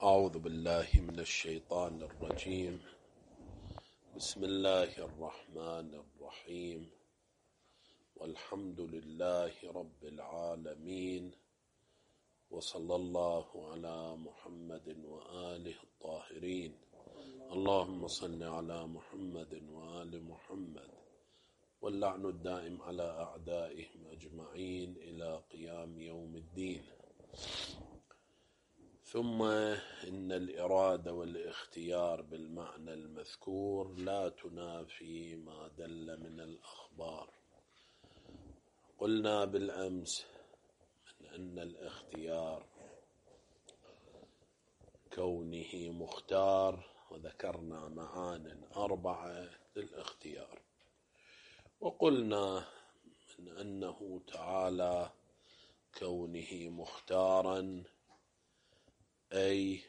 أعوذ بالله من الشيطان الرجيم. بسم الله الرحمن الرحيم، والحمد لله رب العالمين، وصلى الله على محمد وآله الطاهرين. اللهم صل على محمد وآل محمد، واللعن الدائم على أعدائهم أجمعين إلى قيام يوم الدين. ثم إن الإرادة والاختيار بالمعنى المذكور لا تنافي ما دل من الأخبار. قلنا بالأمس من أن الاختيار كونه مختار، وذكرنا معان 4 للاختيار، وقلنا من أنه تعالى كونه مختارا أي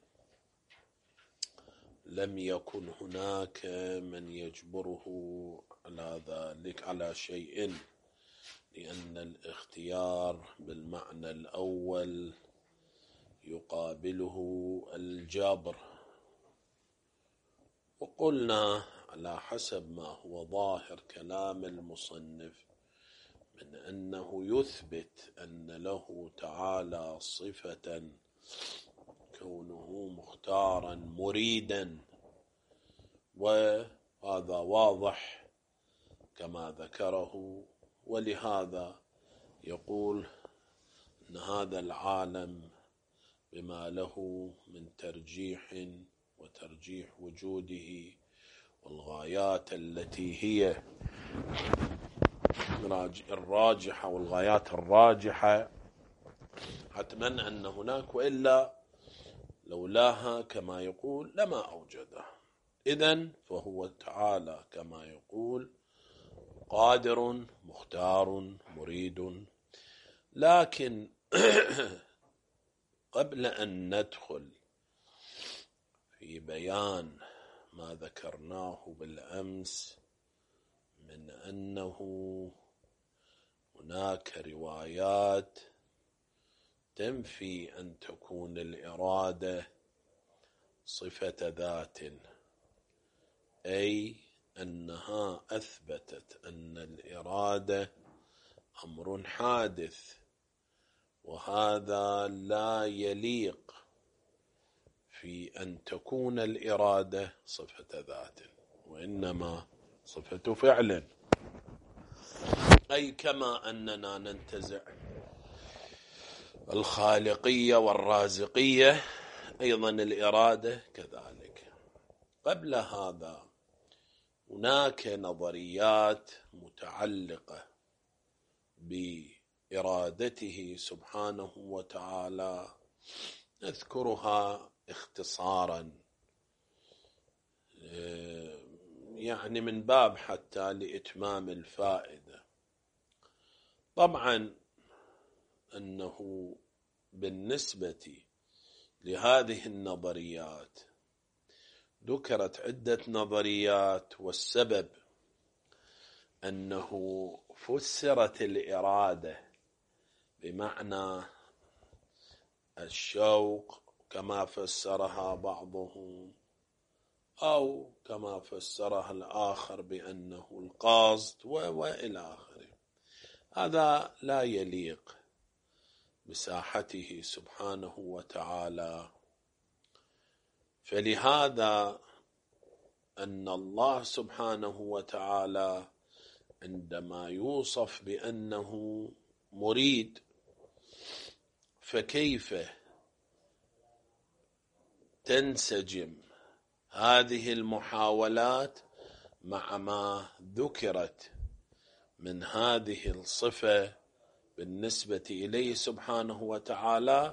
لم يكن هناك من يجبره على ذلك على شيء، لأن الاختيار بالمعنى الأول يقابله الجبر. وقلنا على حسب ما هو ظاهر كلام المصنف من أنه يثبت أن له تعالى صفة كونه مختارا مريدا، وهذا واضح كما ذكره. ولهذا يقول أن هذا العالم بما له من ترجيح وترجيح وجوده والغايات التي هي الراجحة والغايات الراجحة، حتما أن هناك، وإلا لولاها كما يقول لما أوجده. إذن فهو تعالى كما يقول قادر مختار مريد. لكن قبل أن ندخل في بيان ما ذكرناه بالأمس من أنه هناك روايات تنفي أن تكون الإرادة صفة ذات، أي أنها أثبتت أن الإرادة أمر حادث، وهذا لا يليق في أن تكون الإرادة صفة ذات، وإنما صفة فعل. أي كما أننا ننتزع الخالقية والرازقية، أيضا الإرادة كذلك. قبل هذا هناك نظريات متعلقة بإرادته سبحانه وتعالى نذكرها اختصارا، يعني من باب حتى لإتمام الفائدة. طبعا أنه بالنسبة لهذه النظريات ذكرت عدة نظريات، والسبب أنه فسرت الإرادة بمعنى الشوق كما فسرها بعضهم، أو كما فسرها الآخر بأنه القصد وإلى آخره. هذا لا يليق بساحته سبحانه وتعالى. فلهذا أن الله سبحانه وتعالى عندما يوصف بأنه مريد، فكيف تنسجم هذه المحاولات مع ما ذكرت من هذه الصفة بالنسبة إليه سبحانه وتعالى،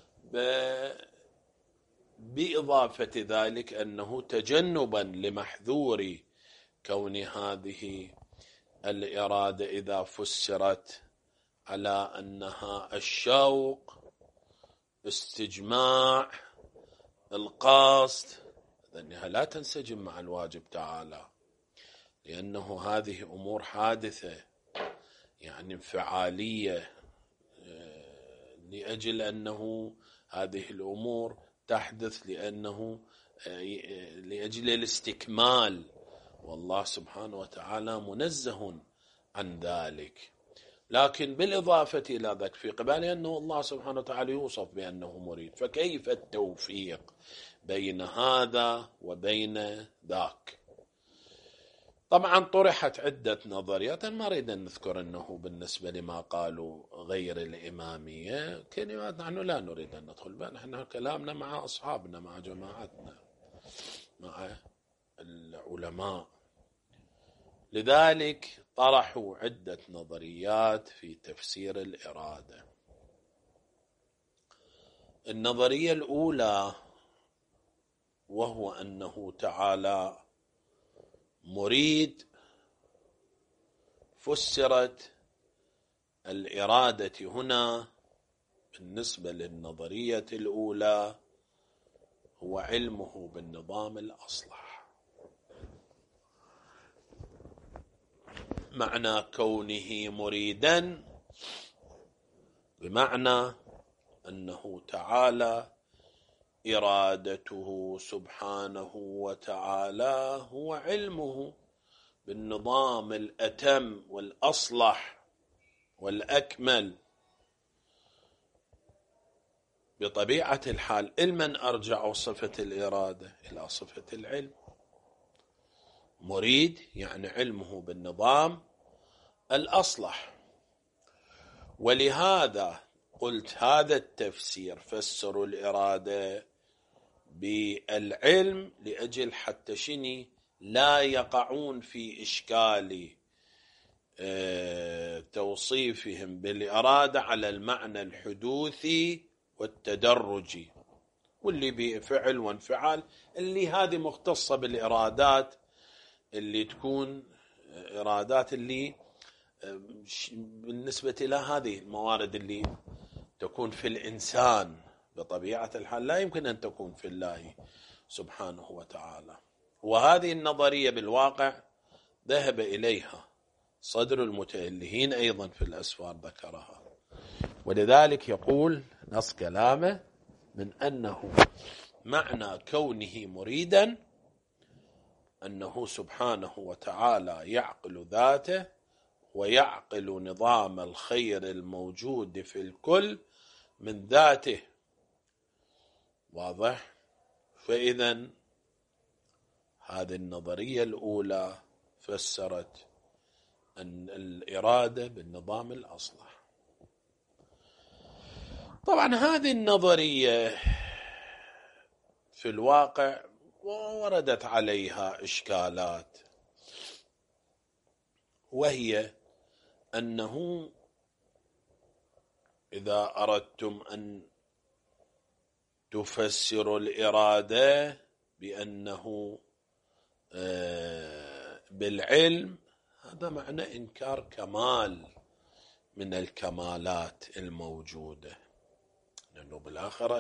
بإضافة ذلك أنه تجنبا لمحذور كون هذه الإرادة إذا فسرت على أنها الشوق استجماع القصد، لأنها لا تنسجم مع الواجب تعالى، لأنه هذه أمور حادثة، يعني انفعالية، لأجل أنه هذه الأمور تحدث لأجل الاستكمال، والله سبحانه وتعالى منزه عن ذلك. لكن بالإضافة إلى ذلك في قبال أنه الله سبحانه وتعالى يوصف بأنه مريد، فكيف التوفيق بين هذا وبين ذاك؟ طبعا طرحت عدة نظريات، ما أريد أن نذكر أنه بالنسبة لما قالوا غير الإمامية كلمات نحن لا نريد أن ندخل بها، نحن كلامنا مع أصحابنا، مع جماعتنا، مع العلماء. لذلك طرحوا عدة نظريات في تفسير الإرادة. النظرية الأولى وهو أنه تعالى مريد، فسرت الإرادة هنا بالنسبة للنظرية الأولى هو علمه بالنظام الأصلح. معنى كونه مريدا بمعنى أنه تعالى إرادته سبحانه وتعالى هو علمه بالنظام الأتم والأصلح والأكمل. بطبيعة الحال لمن أرجع صفة الإرادة؟ إلى صفة العلم. مريد يعني علمه بالنظام الأصلح. ولهذا قلت هذا التفسير فسروا الإرادة بالعلم لأجل حتى شني لا يقعون في إشكال توصيفهم بالإرادة على المعنى الحدوثي والتدرجي، واللي بفعل وانفعال، اللي هذه مختصة بالإرادات اللي تكون إرادات اللي بالنسبة إلى هذه الموارد اللي تكون في الإنسان بطبيعة الحال لا يمكن أن تكون في الله سبحانه وتعالى. وهذه النظرية بالواقع ذهب إليها صدر المتألهين أيضا في الأسفار ذكرها. ولذلك يقول نص كلامه من أنه معنى كونه مريدا أنه سبحانه وتعالى يعقل ذاته ويعقل نظام الخير الموجود في الكل من ذاته. واضح؟ فإذا هذه النظرية الأولى فسرت أن الإرادة بالنظام الأصلح. طبعا هذه النظرية في الواقع وردت عليها إشكالات، وهي أنه إذا أردتم أن تفسروا الإرادة بأنه بالعلم، هذا معنى إنكار كمال من الكمالات الموجودة، لأنه بالآخرة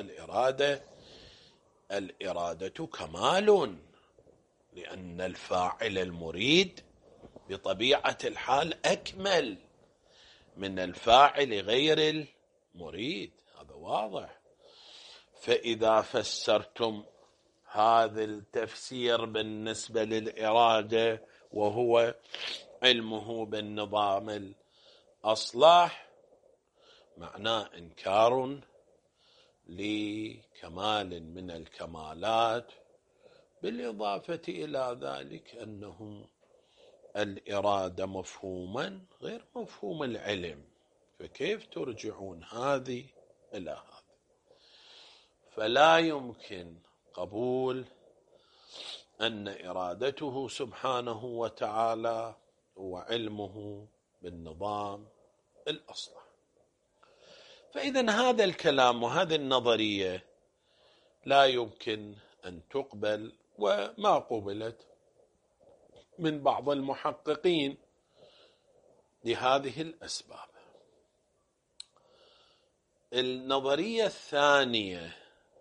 الإرادة كمال، لأن الفاعل المريد بطبيعة الحال أكمل من الفاعل غير المريد، هذا واضح. فإذا فسرتم هذا التفسير بالنسبة للإرادة وهو علمه بالنظام الأصلح، معناه إنكار لكمال من الكمالات، بالإضافة إلى ذلك أنه الإرادة مفهوما غير مفهوم العلم، فكيف ترجعون هذه إلى هذا؟ فلا يمكن قبول أن إرادته سبحانه وتعالى وعلمه بالنظام الأصلح. فإذا هذا الكلام وهذه النظرية لا يمكن أن تقبل، وما قبلت من بعض المحققين لهذه الأسباب. النظرية الثانية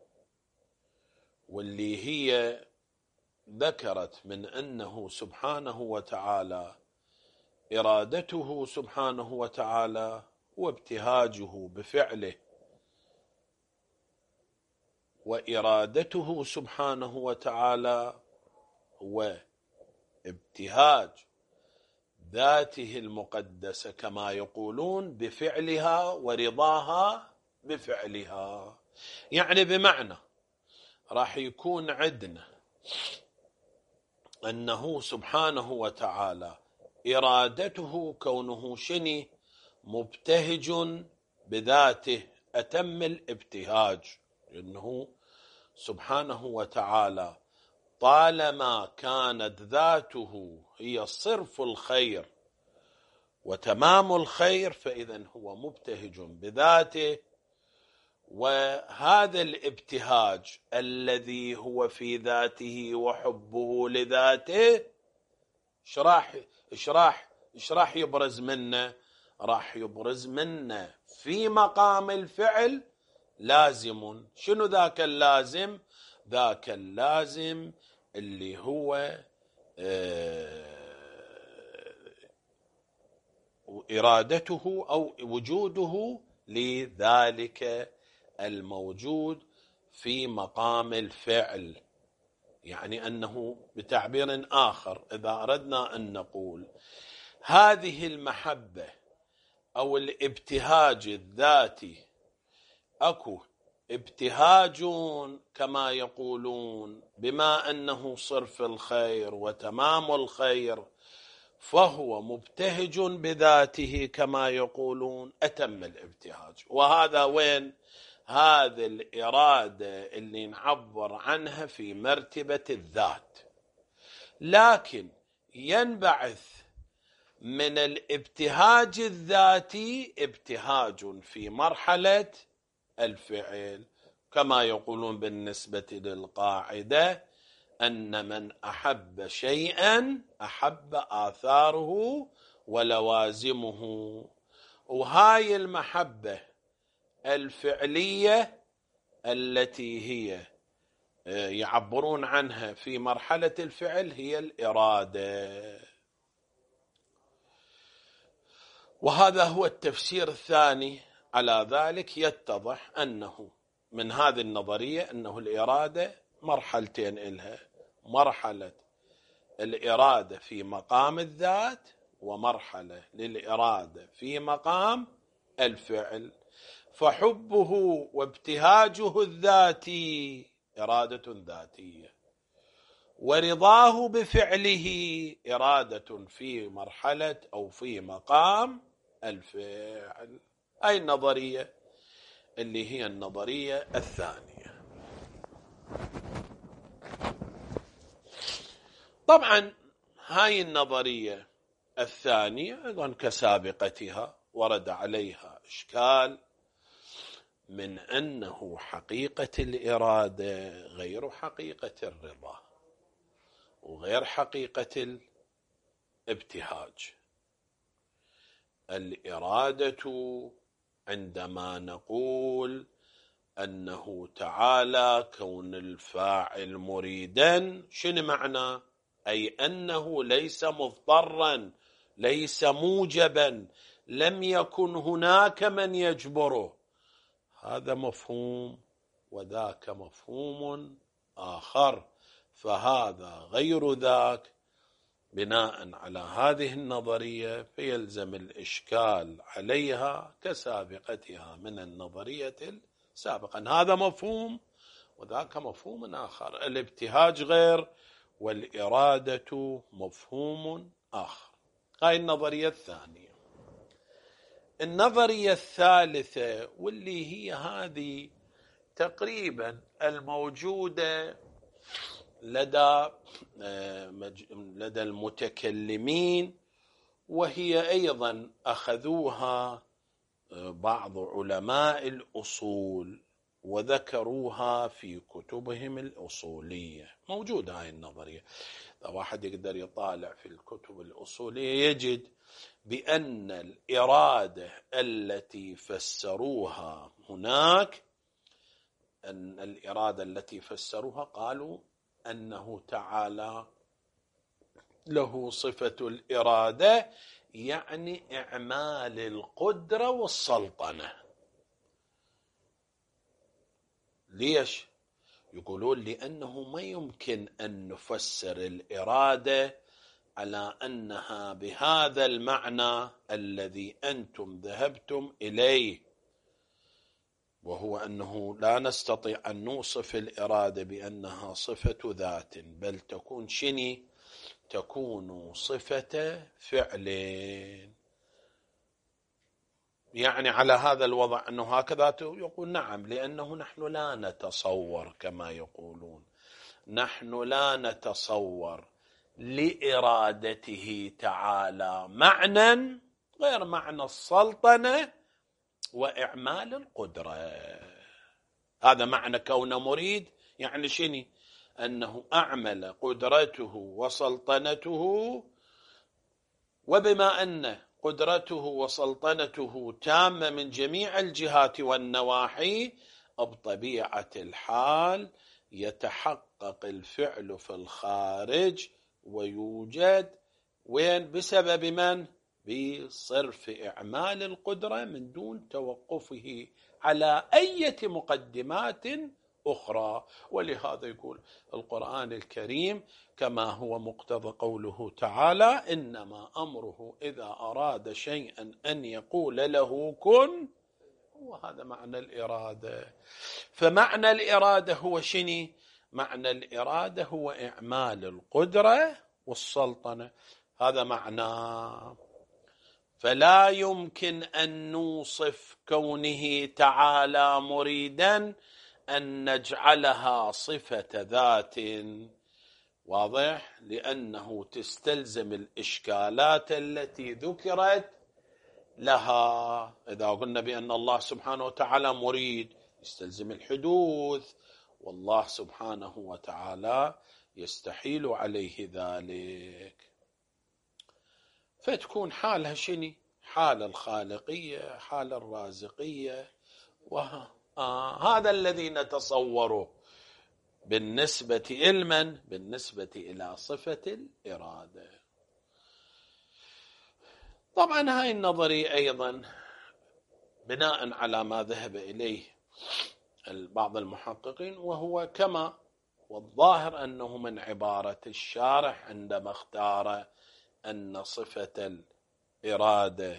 واللي هي ذكرت من أنه سبحانه وتعالى إرادته سبحانه وتعالى وابتهاجه بفعله وإرادته سبحانه وتعالى هو ابتهاج ذاته المقدسة كما يقولون بفعلها ورضاها بفعلها. يعني بمعنى راح يكون عندنا أنه سبحانه وتعالى إرادته كونه شني مبتهج بذاته أتم الابتهاج، لأنه سبحانه وتعالى طالما كانت ذاته هي صرف الخير وتمام الخير فإذا هو مبتهج بذاته. وهذا الابتهاج الذي هو في ذاته وحبه لذاته ايش راح يبرز منه؟ راح يبرز منه في مقام الفعل لازم. شنو ذاك اللازم؟ ذاك اللازم اللي هو إرادته أو وجوده لذلك الموجود في مقام الفعل. يعني أنه بتعبير آخر إذا أردنا أن نقول هذه المحبة أو الابتهاج الذاتي، أكو ابتهاج كما يقولون بما أنه صرف الخير وتمام الخير فهو مبتهج بذاته كما يقولون أتم الابتهاج. وهذا وين؟ هذه الإرادة اللي نعبر عنها في مرتبة الذات، لكن ينبعث من الابتهاج الذاتي ابتهاج في مرحلة الفعل، كما يقولون بالنسبة للقاعدة أن من أحب شيئا أحب آثاره ولوازمه. وهاي المحبة الفعلية التي هي يعبرون عنها في مرحلة الفعل هي الإرادة. وهذا هو التفسير الثاني على ذلك. يتضح أنه من هذه النظرية أنه الإرادة مرحلتين إلها، مرحلة الإرادة في مقام الذات ومرحلة للإرادة في مقام الفعل. فحبه وابتهاجه الذاتي إرادة ذاتية، ورضاه بفعله إرادة في مرحلة أو في مقام الفعل. أي النظرية اللي هي النظرية الثانية. طبعا هاي النظرية الثانية أيضا كسابقتها ورد عليها إشكال من أنه حقيقة الإرادة غير حقيقة الرضا وغير حقيقة الابتهاج. الإرادة عندما نقول أنه تعالى كون الفاعل مريدا، شنو معنى؟ أي أنه ليس مضطرا، ليس موجبا، لم يكن هناك من يجبره. هذا مفهوم وذاك مفهوم آخر، فهذا غير ذاك. بناء على هذه النظرية فيلزم الإشكال عليها كسابقتها من النظرية السابقة. هذا مفهوم وذاك مفهوم آخر. الابتهاج غير والإرادة مفهوم آخر. هاي النظرية الثانية. النظرية الثالثة واللي هي هذه تقريبا الموجودة لدى المتكلمين، وهي أيضا أخذوها بعض علماء الأصول وذكروها في كتبهم الأصولية. موجودة هاي النظرية، إذا واحد يقدر يطالع في الكتب الأصولية يجد بأن الإرادة التي فسروها هناك، أن الإرادة التي فسروها قالوا أنه تعالى له صفة الإرادة، يعني إعمال القدرة والسلطنة. ليش؟ يقولون لأنه ما يمكن أن نفسر الإرادة على أنها بهذا المعنى الذي أنتم ذهبتم إليه، وهو أنه لا نستطيع أن نوصف الإرادة بأنها صفة ذات، بل تكون شني؟ تكون صفة فعل. يعني على هذا الوضع أنه هكذا يقول نعم، لأنه نحن لا نتصور كما يقولون، نحن لا نتصور لإرادته تعالى معنى غير معنى السلطنة وإعمال القدرة. هذا معنى كونه مريد، يعني شنو؟ أنه أعمل قدرته وسلطنته، وبما أن قدرته وسلطنته تامة من جميع الجهات والنواحي، بطبيعة الحال يتحقق الفعل في الخارج ويوجد وين؟ بسبب من؟ بصرف إعمال القدرة من دون توقفه على أي مقدمات أخرى. ولهذا يقول القرآن الكريم كما هو مقتضى قوله تعالى: إنما أمره إذا أراد شيئا أن يقول له كن. وهذا معنى الإرادة. فمعنى الإرادة هو شني؟ معنى الإرادة هو إعمال القدرة والسلطنة، هذا معناه. فلا يمكن أن نوصف كونه تعالى مريدا أن نجعلها صفة ذات، واضح؟ لأنه تستلزم الإشكالات التي ذكرت لها. إذا قلنا بأن الله سبحانه وتعالى مريد يستلزم الحدوث، والله سبحانه وتعالى يستحيل عليه ذلك، فتكون حالها شني؟ حال الخالقية، حال الرازقية. هذا الذي نتصوره بالنسبة إلمن؟ بالنسبة إلى صفة الإرادة. طبعا هاي النظرية أيضا بناء على ما ذهب إليه بعض المحققين، وهو كما والظاهر أنه من عبارة الشارح عندما اختار أن صفة الإرادة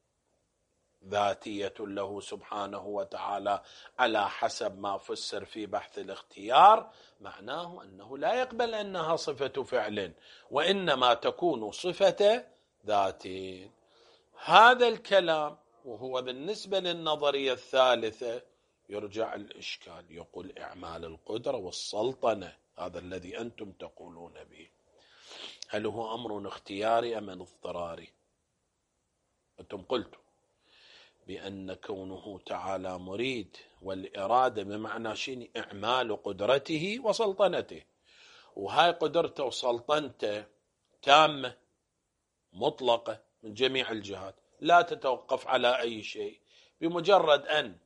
ذاتية له سبحانه وتعالى على حسب ما فسر في بحث الاختيار، معناه أنه لا يقبل أنها صفة فعل، وإنما تكون صفة ذات. هذا الكلام وهو بالنسبة للنظرية الثالثة يرجع الإشكال، يقول إعمال القدرة والسلطنة، هذا الذي أنتم تقولون به، هل هو أمر اختياري أم اضطراري؟ أنتم قلتم بأن كونه تعالى مريد والإرادة بمعنى شيء إعمال قدرته وسلطنته، وهاي قدرته وسلطنته تامة مطلقة من جميع الجهات، لا تتوقف على أي شيء، بمجرد أن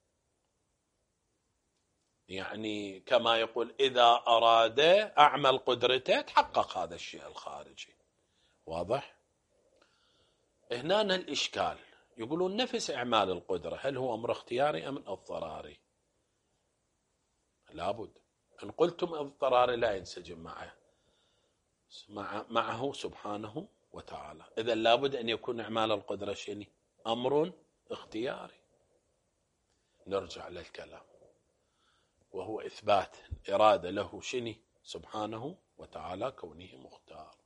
يعني كما يقول إذا أراد أعمل قدرته تحقق هذا الشيء الخارجي. واضح؟ هنا الإشكال، يقولون نفس إعمال القدرة هل هو أمر اختياري أم اضطراري؟ لابد إن قلتم اضطراري لا ينسجم معه سبحانه وتعالى، إذا لابد أن يكون إعمال القدرة شيء أمر اختياري. نرجع للكلام وهو إثبات إرادة له شني سبحانه وتعالى كونه مختار.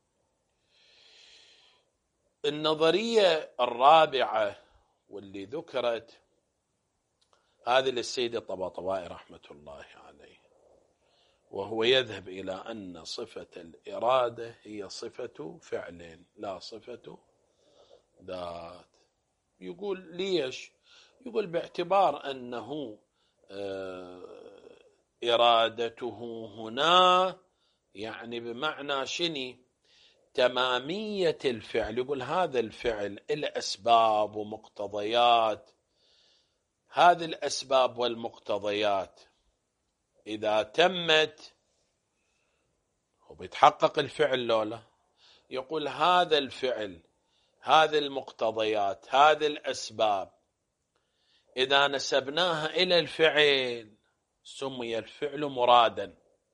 النظرية الرابعة واللي ذكرت هذه للسيد الطباطبائي رحمة الله عليه، وهو يذهب إلى أن صفة الإرادة هي صفة فعل لا صفة ذات. يقول ليش؟ يقول باعتبار أنه إرادته هنا يعني بمعنى شني؟ تمامية الفعل. يقول هذا الفعل الأسباب ومقتضيات، هذه الأسباب والمقتضيات إذا تمت وبيتحقق الفعل لولا. يقول هذا الفعل، هذه المقتضيات، هذه الأسباب إذا نسبناها إلى الفعل سمي الفعل مرادا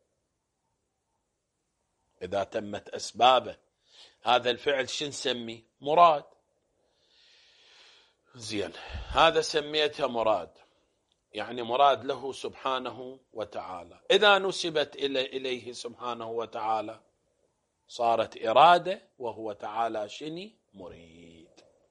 إذا تمت أسبابه. هذا الفعل شو نسميه؟ مراد. زين، هذا سميته مراد، يعني مراد له سبحانه وتعالى. إذا نسبت إليه سبحانه وتعالى صارت إرادة، وهو تعالى شني؟ مريد.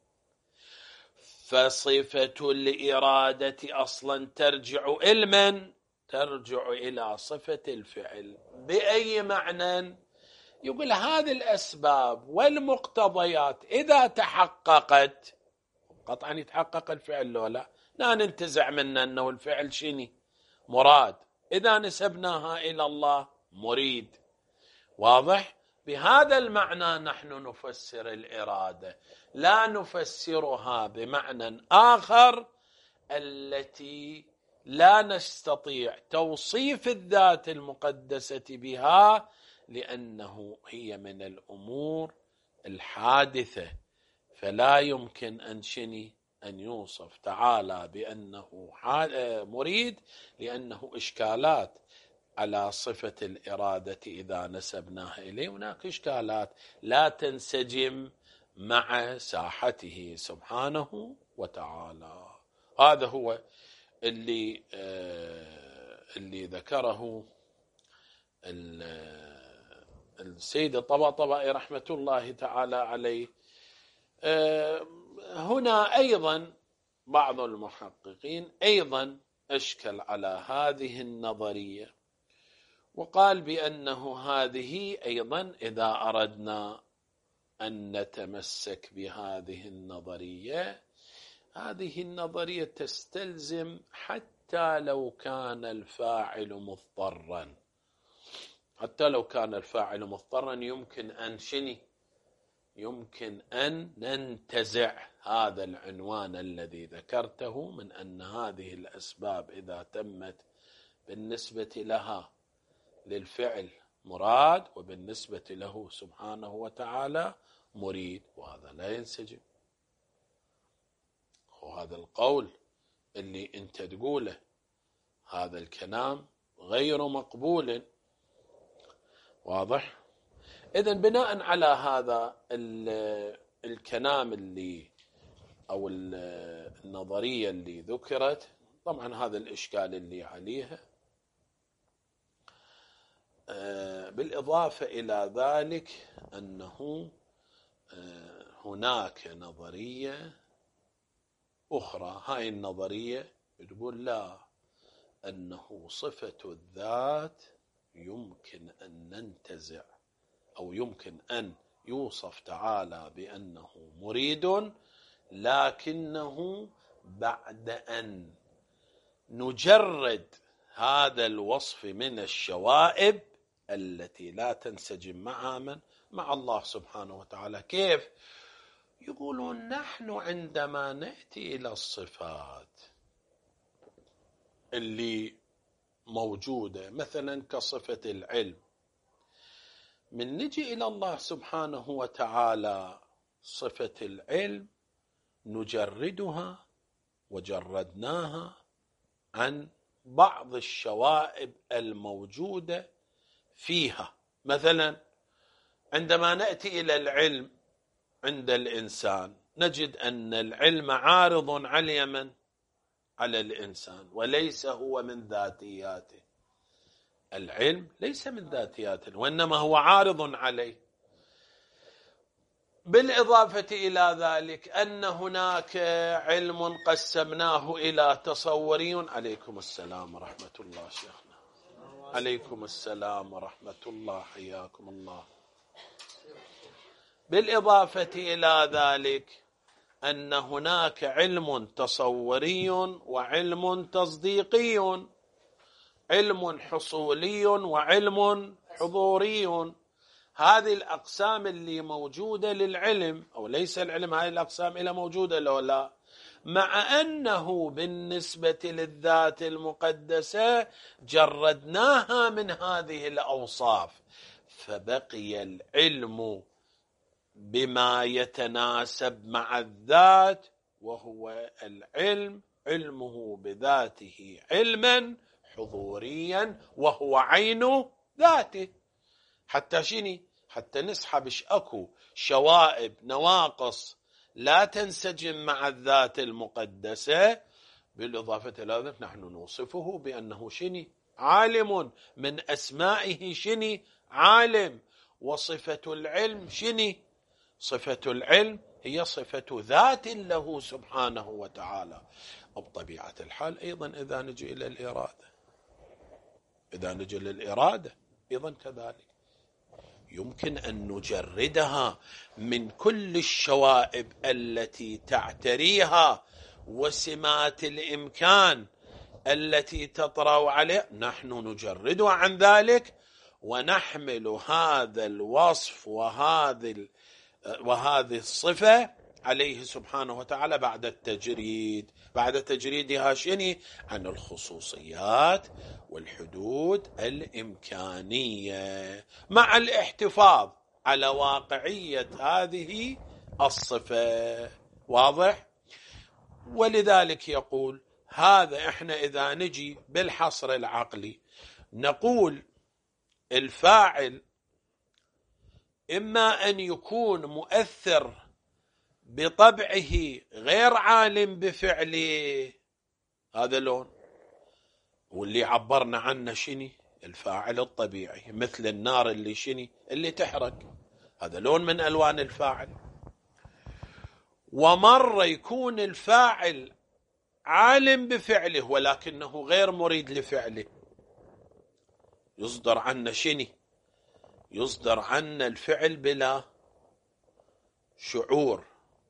فصفة الإرادة أصلا ترجع إلى من؟ ترجع إلى صفة الفعل. بأي معنى؟ يقول هذه الأسباب والمقتضيات إذا تحققت، قطعا يتحقق الفعل لو لا، لا ننتزع منا أنه الفعل شني؟ مراد. إذا نسبناها إلى الله مريد. واضح؟ بهذا المعنى نحن نفسر الإرادة، لا نفسرها بمعنى آخر التي لا نستطيع توصيف الذات المقدسة بها، لأنه هي من الأمور الحادثة، فلا يمكن أن يوصف تعالى بأنه مريد، لأنه إشكالات على صفة الإرادة إذا نسبناها إليه. هناك إشكالات لا تنسجم مع ساحته سبحانه وتعالى. هذا هو اللي ذكره السيد الطباطبائي رحمة الله تعالى عليه. هنا أيضا بعض المحققين أيضا أشكل على هذه النظرية، وقال بأنه هذه أيضا إذا أردنا أن نتمسك بهذه النظرية، هذه النظرية تستلزم حتى لو كان الفاعل مضطرا، حتى لو كان الفاعل مضطرا يمكن أن ننتزع هذا العنوان الذي ذكرته من أن هذه الأسباب إذا تمت بالنسبة لها للفعل مراد، وبالنسبة له سبحانه وتعالى مريد، وهذا لا ينسجم. وهذا القول اللي انت تقوله هذا الكلام غير مقبول. واضح؟ إذن بناء على هذا الكلام اللي أو النظرية اللي ذكرت، طبعا هذا الإشكال اللي عليها، بالإضافة إلى ذلك أنه هناك نظرية أخرى، هاي النظرية تقول لا، أنه صفة الذات يمكن أن ننتزع أو يمكن أن يوصف تعالى بأنه مريد، لكنه بعد أن نجرد هذا الوصف من الشوائب التي لا تنسجم مع الله سبحانه وتعالى. كيف؟ يقولون نحن عندما نأتي إلى الصفات اللي موجودة مثلا كصفة العلم، من نجي إلى الله سبحانه وتعالى صفة العلم نجردها وجردناها عن بعض الشوائب الموجودة فيها. مثلا عندما نأتي إلى العلم عند الإنسان نجد أن العلم عارض على الإنسان، وليس هو من ذاتياته. العلم ليس من ذاتياته، وإنما هو عارض عليه. بالإضافة إلى ذلك أن هناك علم قسمناه إلى تصوري. عليكم السلام ورحمة الله شيخنا. عليكم السلام ورحمة الله، حياكم الله. بالإضافة إلى ذلك أن هناك علم تصوري وعلم تصديقي، علم حصولي وعلم حضوري. هذه الأقسام اللي موجودة للعلم، أو ليس العلم، هذه الأقسام إلى موجودة لو لا، مع أنه بالنسبة للذات المقدسة جردناها من هذه الأوصاف، فبقي العلم بما يتناسب مع الذات، وهو العلم علمه بذاته علما حضوريا وهو عين ذاته. حتى شني؟ حتى نسحب اكو شوائب نواقص لا تنسجم مع الذات المقدسة، بالإضافة إلى ذلك نحن نوصفه بأنه شني؟ عالم. من أسمائه شني؟ عالم. وصفة العلم شني؟ صفة العلم هي صفة ذات له سبحانه وتعالى. وبطبيعة الحال أيضا إذا نجي إلى الإرادة أيضا كذلك يمكن أن نجردها من كل الشوائب التي تعتريها وسمات الإمكان التي تطرأ عليه، نحن نجردها عن ذلك ونحمل هذا الوصف وهذه الصفة عليه سبحانه وتعالى بعد تجريدها شني؟ عن الخصوصيات والحدود الإمكانية، مع الاحتفاظ على واقعية هذه الصفة. واضح؟ ولذلك يقول هذا احنا إذا نجي بالحصر العقلي نقول الفاعل إما أن يكون مؤثر بطبعه غير عالم بفعله، هذا لون، واللي عبرنا عنه شني؟ الفاعل الطبيعي، مثل النار اللي شني؟ اللي تحرق، هذا لون من ألوان الفاعل. ومرة يكون الفاعل عالم بفعله ولكنه غير مريد لفعله، يصدر عنه شني؟ يصدر عنه الفعل بلا شعور،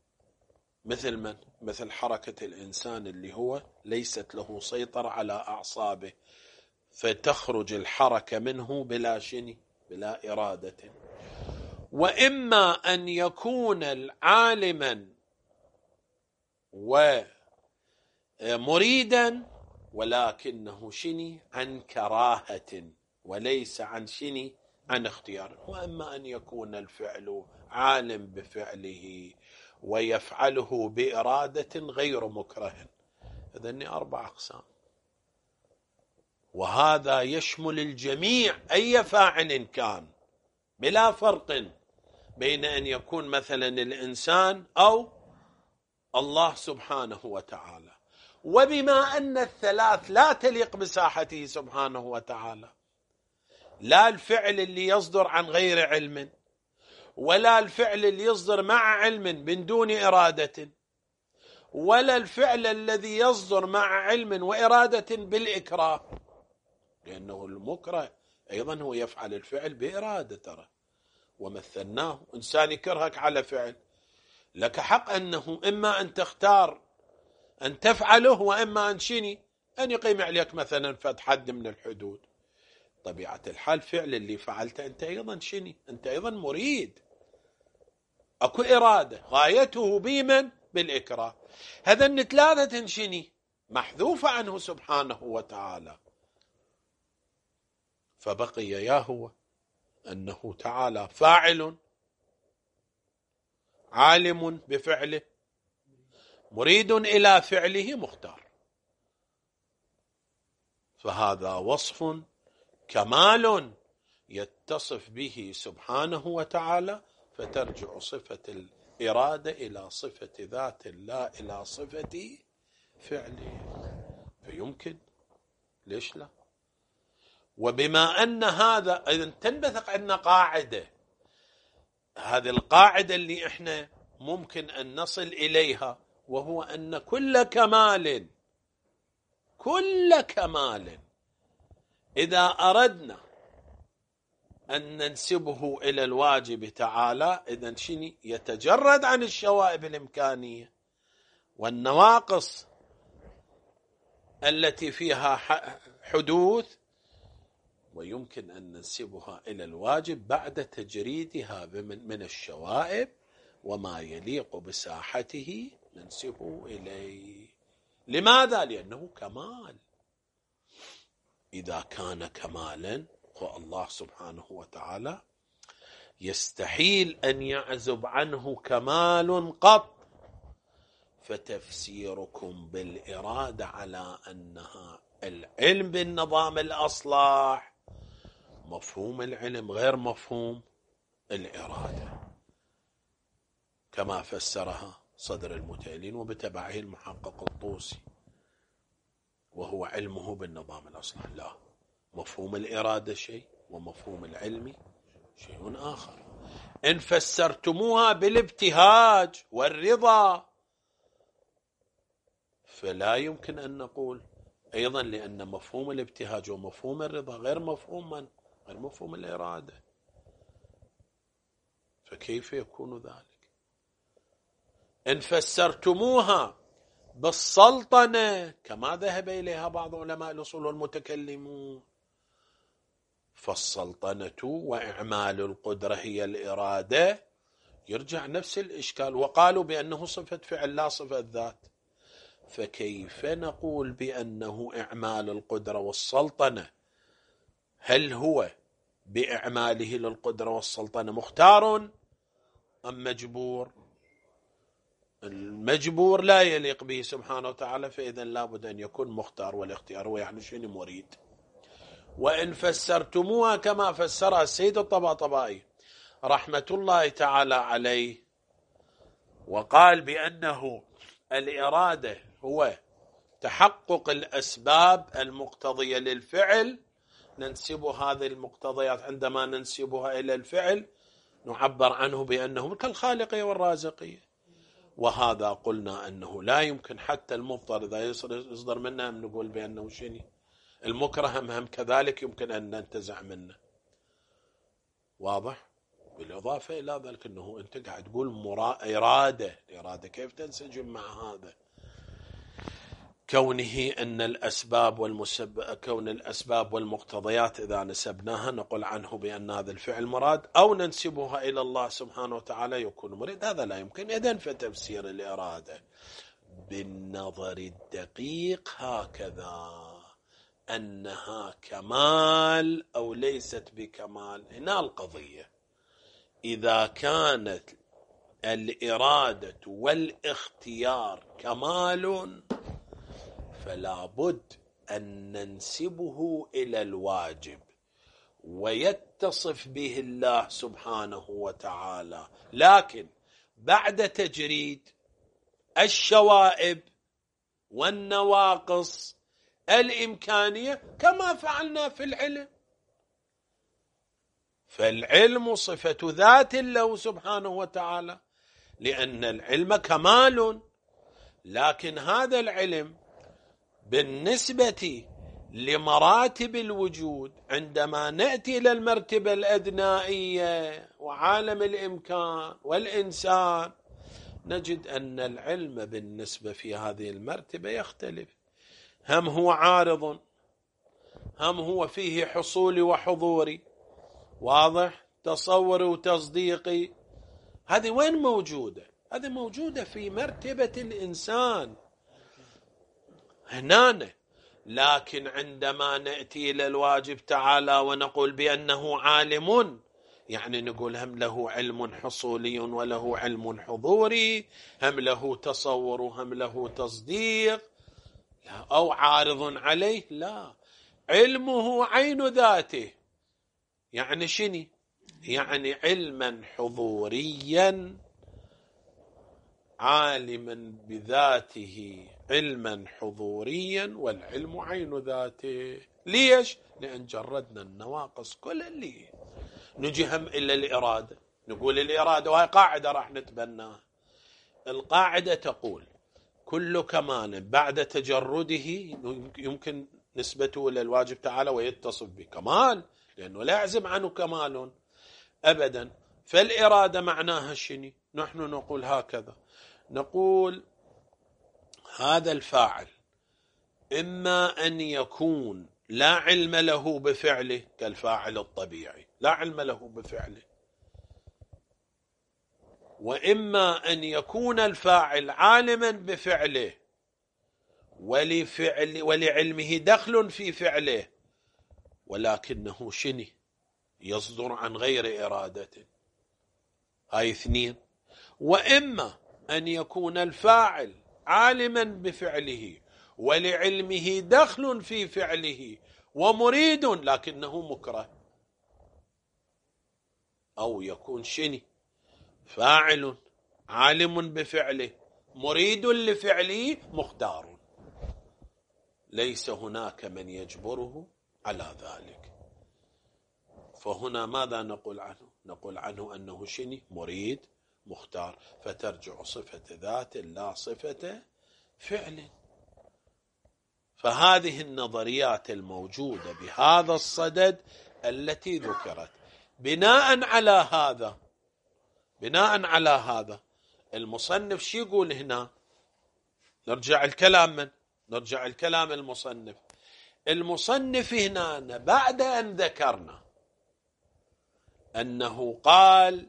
مثل حركة الإنسان اللي هو ليست له سيطرة على أعصابه، فتخرج الحركة منه بلا شني؟ بلا إرادة. وإما أن يكون عالما ومريدا ولكنه شني؟ عن كراهة وليس عن شني؟ عن اختيار. وإما أن يكون الفعل عالم بفعله ويفعله بإرادة غير مكره. إذن 4 أقسام، وهذا يشمل الجميع أي فاعل كان بلا فرق بين أن يكون مثلا الإنسان أو الله سبحانه وتعالى. وبما أن الثلاث لا تليق بساحته سبحانه وتعالى، لا الفعل اللي يصدر عن غير علم ولا الفعل اللي يصدر مع علم من دون إرادة ولا الفعل الذي يصدر مع علم وإرادة بالإكراه، لأنه المكره أيضا هو يفعل الفعل بإرادة. ترى ومثلناه، إنسان يكرهك على فعل، لك حق أنه إما أن تختار أن تفعله وإما أن شني؟ أن يقيم عليك مثلا فد حد من الحدود. طبيعة الحال فعل اللي فعلته أنت أيضا شني؟ أنت أيضا مريد، أكو إرادة غايته بمن؟ بالإكراه. هذا الثلاثة شني؟ محذوفة عنه سبحانه وتعالى. فبقي يا هو أنه تعالى فاعل عالم بفعله مريد إلى فعله مختار، فهذا وصف كمال يتصف به سبحانه وتعالى، فترجع صفة الإرادة إلى صفة ذات الله إلى صفة فعله، فيمكن، ليش لا؟ وبما أن هذا إذن تنبثق عندنا قاعدة، هذه القاعدة اللي إحنا ممكن أن نصل إليها، وهو أن كل كمال إذا أردنا أن ننسبه إلى الواجب تعالى إذن شني؟ يتجرد عن الشوائب الإمكانية والنواقص التي فيها حدوث، ويمكن أن ننسبها إلى الواجب بعد تجريدها من الشوائب وما يليق بساحته ننسبه إليه. لماذا؟ لأنه كمال. إذا كان كمالا فالله سبحانه وتعالى يستحيل أن يعزب عنه كمال قط، فتفسيركم بالإرادة على أنها العلم بالنظام الأصلح مفهوم العلم غير مفهوم الإرادة كما فسرها صدر المتألين وبتبعه المحقق الطوسي، وهو علمه بالنظام الأصلح. لا، مفهوم الإرادة شيء ومفهوم العلم شيء آخر. إن فسرتموها بالابتهاج والرضا فلا يمكن أن نقول أيضا، لأن مفهوم الابتهاج ومفهوم الرضا غير مفهوم غير مفهوم الإرادة، فكيف يكون ذلك؟ إن فسرتموها بالسلطنة كما ذهب إليها بعض علماء الأصول والمتكلمون، فالسلطنة وإعمال القدرة هي الإرادة، يرجع نفس الإشكال. وقالوا بأنه صفة فعل لا صفة ذات، فكيف نقول بأنه إعمال القدرة والسلطنة؟ هل هو بإعماله للقدرة والسلطنة مختار أم مجبور؟ المجبور لا يليق به سبحانه وتعالى، فإذا لابد أن يكون مختار، والاختيار هو يعني شنو مريد. وإن فسرتموها كما فسرها السيد الطباطبائي رحمة الله تعالى عليه، وقال بأنه الإرادة هو تحقق الأسباب المقتضية للفعل، ننسب هذه المقتضيات عندما ننسبها إلى الفعل نعبر عنه بأنه كالخالقية والرازقية. وهذا قلنا أنه لا يمكن، حتى المضطر إذا يصدر منه نقول بأنه شنو المكره هم كذلك يمكن أن ننتزع منه. واضح؟ بالإضافة إلى ذلك أنه أنت قاعد تقول إرادة كيف تنسجم مع هذا؟ كونه أن كون الأسباب والمقتضيات إذا نسبناها نقول عنه بأن هذا الفعل مراد، أو ننسبها إلى الله سبحانه وتعالى يكون مريد، هذا لا يمكن. إذن فتفسير الإرادة بالنظر الدقيق هكذا، أنها كمال أو ليست بكمال. هنا القضية، إذا كانت الإرادة والاختيار كمال فلا بد أن ننسبه إلى الواجب ويتصف به الله سبحانه وتعالى، لكن بعد تجريد الشوائب والنواقص الإمكانية كما فعلنا في العلم. فالعلم صفة ذات له سبحانه وتعالى، لأن العلم كمال، لكن هذا العلم بالنسبة لمراتب الوجود عندما نأتي إلى المرتبة الأدنائية وعالم الإمكان والإنسان نجد أن العلم بالنسبة في هذه المرتبة يختلف، هم هو عارض، هم هو فيه حصولي وحضوري، واضح، تصوري وتصديقي. هذه وين موجودة؟ هذه موجودة في مرتبة الإنسان هنا. لكن عندما نأتي إلى الواجب تعالى ونقول بأنه عالم، يعني نقول هم له علم حصولي وله علم حضوري، هم له تصور هم له تصديق، لا أو عارض عليه، لا، علمه عين ذاته. يعني شنو؟ يعني علما حضوريا عالما بذاته، علما حضوريا، والعلم عين ذاته. ليش؟ لأن جردنا النواقص كل اللي نجي هم إلا الإرادة، نقول الإرادة، وهي قاعدة راح نتبناها. القاعدة تقول كل كمال بعد تجرده يمكن نسبته إلى الواجب تعالى ويتصف بكمال، لأنه لا يعزم عنه كمال أبدا. فالإرادة معناها شنو؟ نحن نقول هكذا، نقول هذا الفاعل إما أن يكون لا علم له بفعله كالفاعل الطبيعي لا علم له بفعله، وإما أن يكون الفاعل عالما بفعله ولعلمه دخل في فعله، ولكنه شنو؟ يصدر عن غير إرادته. هاي اثنين. وإما أن يكون الفاعل عالما بفعله ولعلمه دخل في فعله ومريد لكنه مكره، أو يكون شني فاعل عالم بفعله مريد لفعله مختار، ليس هناك من يجبره على ذلك. فهنا ماذا نقول عنه؟ نقول عنه أنه شني مريد مختار، فترجع صفة ذات لا صفة فعل. فهذه النظريات الموجودة بهذا الصدد التي ذكرت، بناء على هذا المصنف شو يقول هنا؟ نرجع الكلام المصنف هنا بعد أن ذكرنا أنه قال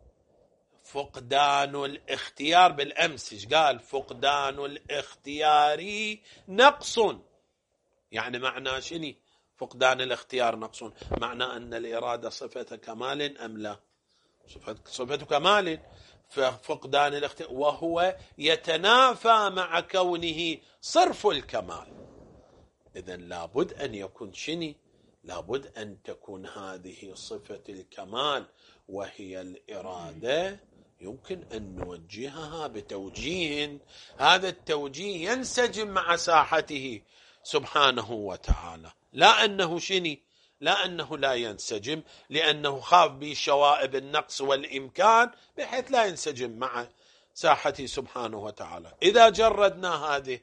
فقدان الاختيار بالأمس، قال فقدان الاختيار نقص. يعني معنى شنو فقدان الاختيار نقص؟ معنى أن الإرادة صفة كمال أم لا؟ صفة كمال. ففقدان الاختيار وهو يتنافى مع كونه صرف الكمال. إذن لابد أن يكون شنو؟ لابد أن تكون هذه صفة الكمال وهي الإرادة يمكن أن نوجهها بتوجيه، هذا التوجيه ينسجم مع ساحته سبحانه وتعالى، لا أنه شني، لا أنه لا ينسجم، لأنه خاف بشوائب النقص والإمكان بحيث لا ينسجم مع ساحته سبحانه وتعالى. إذا جردنا هذه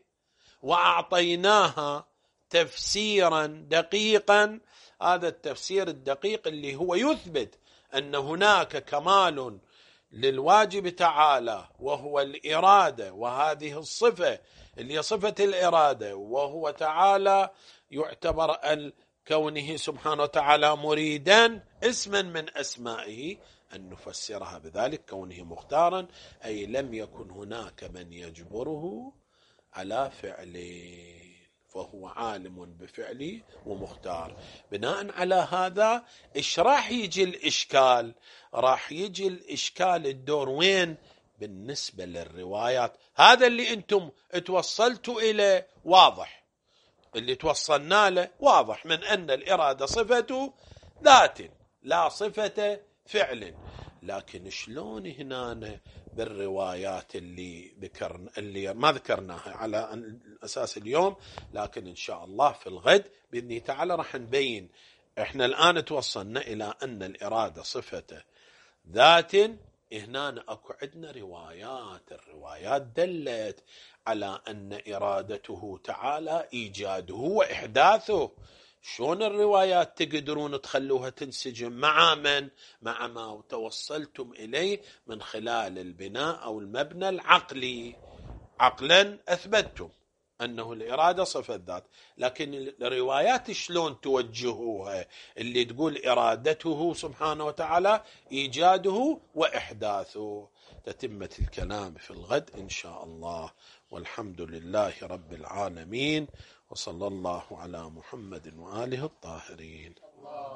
وأعطيناها تفسيرا دقيقا، هذا التفسير الدقيق اللي هو يثبت أن هناك كمال للواجب تعالى وهو الإرادة، وهذه الصفة اللي هي صفة الإرادة، وهو تعالى يعتبر كونه سبحانه وتعالى مريدا اسما من أسمائه، أن نفسرها بذلك كونه مختارا، أي لم يكن هناك من يجبره على فعله، فهو عالم بفعله ومختار. بناء على هذا إيش راح يجي الإشكال؟ راح يجي الإشكال الدور وين؟ بالنسبة للروايات. هذا اللي أنتم توصلتوا إليه واضح، اللي توصلنا له واضح، من أن الإرادة صفة ذات لا صفة فعل. لكن شلون هنا بالروايات اللي ما ذكرناها على أساس اليوم، لكن إن شاء الله في الغد بإذن الله تعالى راح نبين. إحنا الآن توصلنا إلى أن الإرادة صفة ذات، هنا أكو عندنا الروايات دلت على أن إرادته تعالى إيجاده وإحداثه. شلون الروايات تقدرون تخلوها تنسجم مع من؟ مع ما توصلتم إليه من خلال البناء أو المبنى العقلي. عقلا أثبتتم أنه الإرادة صفة ذات، لكن الروايات شلون توجهوها؟ اللي تقول إرادته سبحانه وتعالى إيجاده وإحداثه. تتمة الكلام في الغد إن شاء الله، والحمد لله رب العالمين، وصلى الله على محمد وآله الطاهرين.